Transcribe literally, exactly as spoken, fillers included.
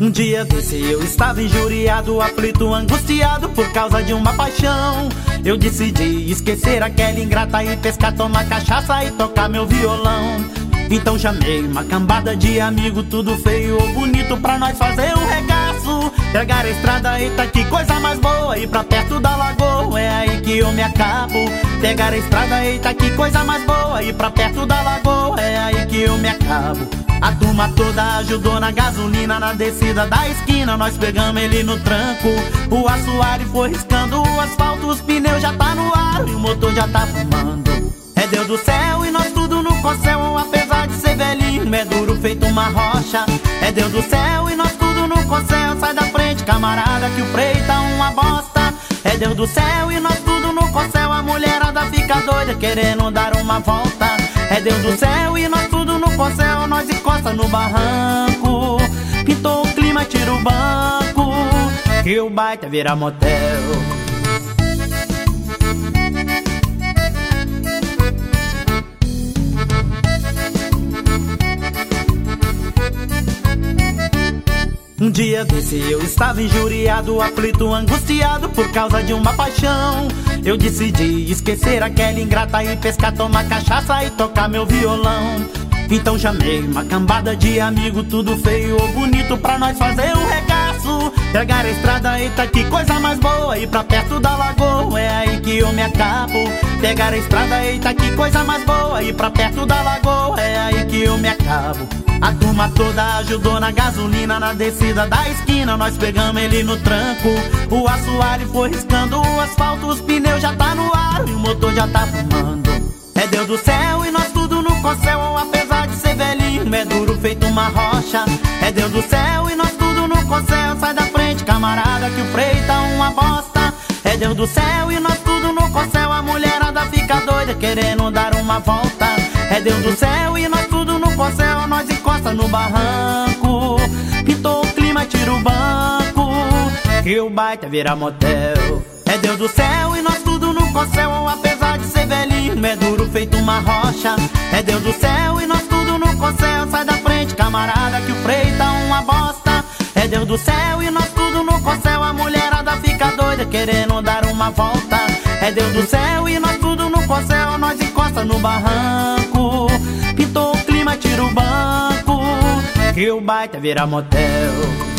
Um dia desse eu estava injuriado, aflito, angustiado por causa de uma paixão. Eu decidi esquecer aquela ingrata e pescar, tomar cachaça e tocar meu violão. Então chamei uma cambada de amigo, tudo feio ou bonito, pra nós fazer um regaço. Pegar a estrada, eita que coisa mais boa, ir pra perto da lagoa, é aí que eu me acabo. Pegar a estrada, eita que coisa mais boa, ir pra perto da lagoa, é aí que eu me acabo. A turma toda ajudou na gasolina, na descida da esquina nós pegamos ele no tranco. O assoalho foi riscando o asfalto, os pneus já tá no ar e o motor já tá fumando. É Deus do céu e nós tudo no corcel, apesar de ser velhinho, é duro feito uma rocha. É Deus do céu e nós tudo no corcel, sai da frente camarada que o freio tá uma bosta. É Deus do céu e nós tudo no corcel, a mulherada fica doida querendo dar uma volta. É Deus do céu e nós tudo no corcel, nós encosta no barranco. Pintou o clima, tira o banco, que o baita vira motel. Um dia desse eu estava injuriado, aflito, angustiado por causa de uma paixão. Eu decidi esquecer aquela ingrata e pescar, tomar cachaça e tocar meu violão. Então chamei uma cambada de amigo, tudo feio ou bonito, pra nós fazer um regaço. Pegar a estrada, eita que coisa mais boa, ir pra perto da lagoa, é aí que eu me acabo. Pegar a estrada, eita que coisa mais boa, ir pra perto da lagoa, é aí que eu me acabo. A turma toda ajudou na gasolina, na descida da esquina nós pegamos ele no tranco. O assoalho foi riscando o asfalto, os pneus já tá no ar e o motor já tá fumando. É Deus do céu e nós tudo no corcel, apesar de ser velhinho, é duro feito uma rocha. É Deus do céu e nós tudo no corcel, sai da frente camarada que o freio tá uma bosta. É Deus do céu e nós tudo no corcel, a mulherada fica doida querendo dar uma volta. É Deus do céu e nós tudo no corcel, nós encosta no barranco. Pintou o clima, tira o banco, que o baita vira motel. É Deus do céu e nós tudo no corcel, apesar de ser velhinho, é duro feito uma rocha. É Deus do céu e nós tudo no corcel, sai da frente camarada que o freio tá uma bosta. É Deus do céu e nós tudo no corcel, a mulherada fica doida querendo dar uma volta. É Deus do céu e nós tudo no corcel, nós encosta no barranco. Pintou o clima, tira o banco, que o baita vira motel.